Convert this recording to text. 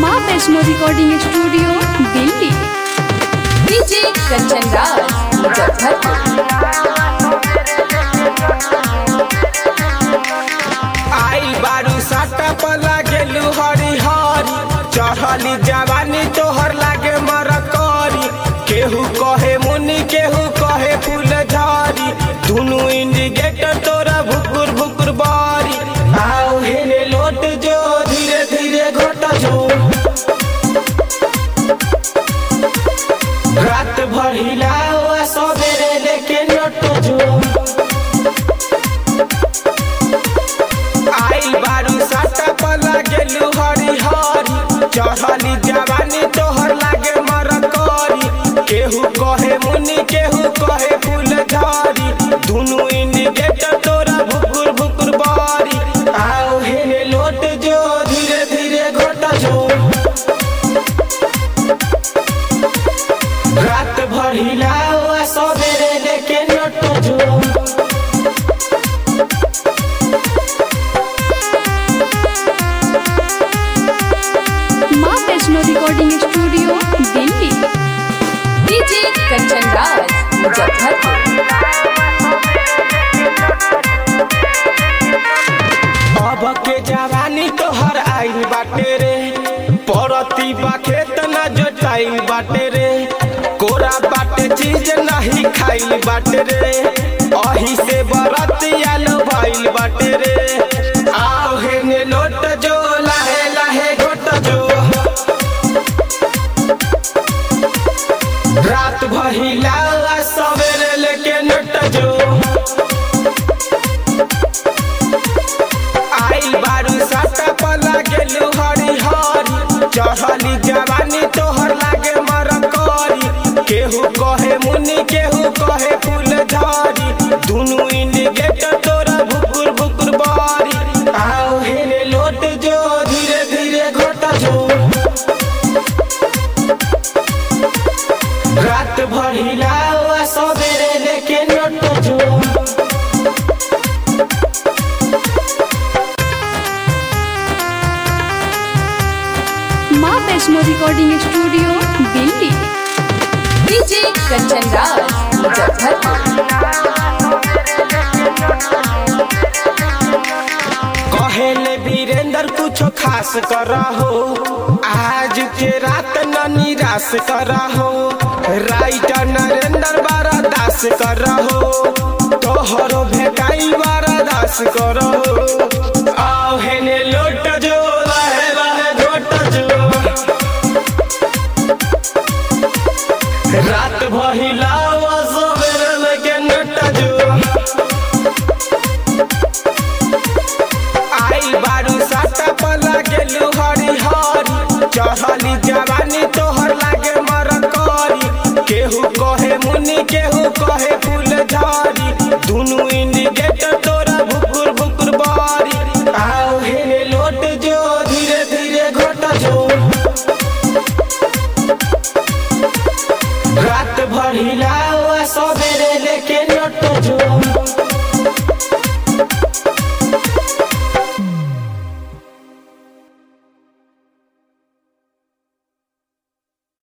माँ Vaishno recording studio Delhi. DJ Kanchan Raj Muzaffarpur. आई बारू साटा पर लागेलू हरी हरी, चढ़ली जवानी तोहर लागे मरकरी। केहू कहे मुनि केहू कहे फूल झारी, दुनू इंडिकेटर तोरा भुकुर भुकुर बारी। आओ हेने लोट जो धीरे धीरे घोट जो, रात भर हिलाओ सवेरे लेके नोट जो। आई बारू साटा पर लागेलू हरी हरी, चढ़ली जवानी तोहर लागे मरकरी। केहू कहे मुनि केहू कहे फूल झारी, दुनू इंडिकेटर तोरा भुकुर भुकुर बारी। आओ हेने लोट जो धीरे धीरे घोट जो, रात भर हिलाओ सवेरे लेके नोट जो। माँ Vaishno recording studio Delhi. DJ Kanchan Raj Muzaffarpur. अब के जवानी तोहर आइल बाटे रे, परती बा खेत न जोताइल बाटे रे। कोरा बाटे चीज नहीं खाइल बाटे रे, अही से बरतिया लो भाइल बाटे रे। आओ हेने लोट जो लाहे लाहे घोट जो, रात भहिला सवेरे लेके नट जो। आई बारू साटा पर लागेलू हरी हरी, चढ़ली जवानी तोहर लागे मरकरी। केहू कहे मुनि केहू कहे फूल झारी, दुनू इंडिकेटर तोरा भुकुर भुकुर बारी। आओ हेने लोट जो धीरे धीरे घोट जो, रात भर हिलाओ सवेरे लेके नोट जो। माँ Vaishno recording studio Delhi. DJ Kanchan Raj Muzaffarpur. कहेले वीरेंद्र कुछो खास करहो, आज के रात न निराश करहो। राइटर नरेंद्र बारा दास करहो, तोहरो भेटाई बारा दास करहो। आओ हेने लोट जो लहे लहे घोट जो, रात भहिलाओ सवेरे लेके नट जो। आई बारू साटा पर लागेलू हरी हरी, चढ़ली जवानी तोहर लागे मरकरी। केहू कहे मुनि केहू कहे फूल झारी, दुनू इंडिकेटर तोरा भुकुर भुकुर बारी। आओ हेने लोट जो धीरे धीरे घोट जो, रात भर हिलाओ सवेरे लेके नोट जो।